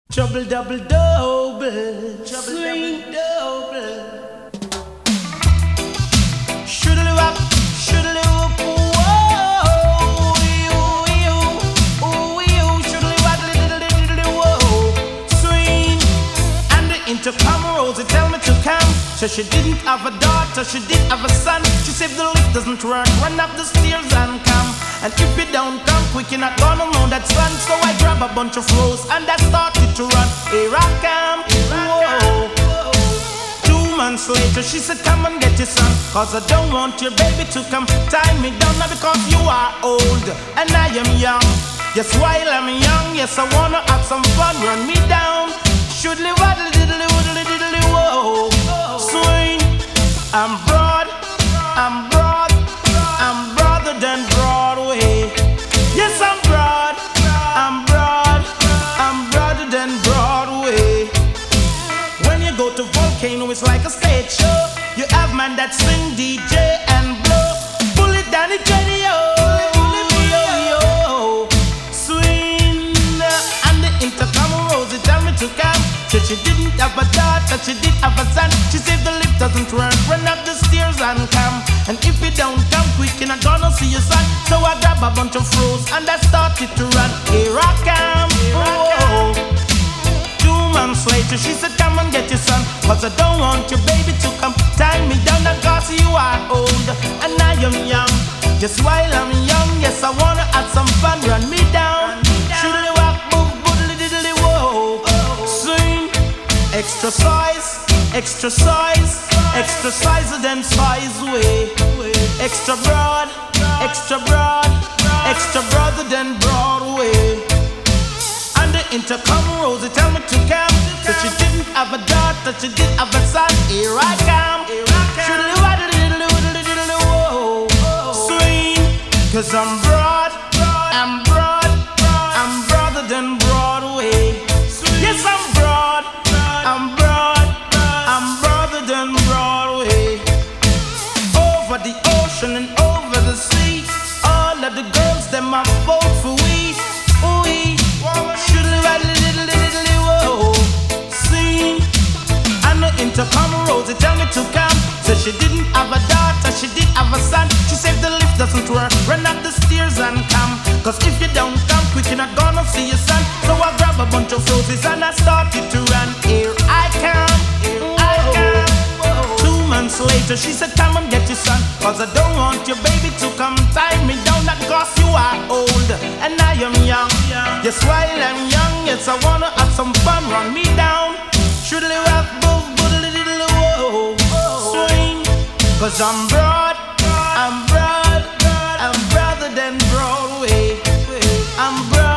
Trouble double double, trouble double double. Shoodly wop, shoodly whoop, whoa, ooh, shoodly wop, diddly whoa. Swing, and the intercom Rosie tell me to come. So she didn't have a daughter, she did have a son. She said the lift doesn't work, run up the stairs and come. And if you don't come quick, you're not gonna know that son. So I grab a bunch of rose and I started to run. Here I come, whoa. 2 months later, she said, come and get your son, cause I don't want your baby to come tie me down. Now because you are old and I am young. Yes, while I'm young, yes, I wanna have some fun. Run me down, shoodly waddly diddly woodly diddly whoa. Swing, I'm broad, I'm broad, I'm broader than Broadway. Yes, I'm broad, I'm broad, I'm broader than Broadway. When you go to Volcano, it's like a stage show. You have man that sing, DJ and blow. Pull it down, it ready, yo, yo. Swing, and the intercom Rosie tell me to come. Said she didn't have a daughter, she did have a son. She said the lift doesn't work, run up the stairs and come. And if you don't come quick, you're not gonna see your son. So I grab a bunch of froze and I started to run. Here I come, whoa. 2 months later, she said, come and get your son, cause I don't want your baby to come tie me down. Cause you are old and I am young. Just while I'm young, yes, I wanna have some fun. Run me down, shoodly walk, boom, boodly diddly whoa. Swing, extra size, extra size, extra size than size way. Extra broad, extra broad, extra broader than Broadway. And the intercom Rosie tell me to come. So she didn't have a daughter, she did have a son. Here I come, shoodly waddly diddly woodly diddly whoa. Swing, cause I'm broad, I'm broad, I'm broader than Broadway. Yes, I'm broad, I'm broad, I'm broader than Broadway. Over the ocean and over the sea, all of the girls them are vote for we. Ooh, shoodly waddly diddly diddly whoa. Sing, and the intercom Rosie tell me to come. So she didn't have a daughter, she did have a son. She said the lift doesn't work, run up the stairs and come. Cause if you don't come quick, you're not gonna see your son. So I grab a bunch of roses and I started to run. Here I come, here I come. 2 months later, she said, come and get your son, cause I don't want your baby to come tie me down. Not cause you are old and I am young. Yes, while I'm young, yes, I wanna have some fun. Run me down, shoodly rock, boo, boodly diddly whoa. Swing, cause I'm broad, I'm broad, I'm broader than Broadway. I'm broad.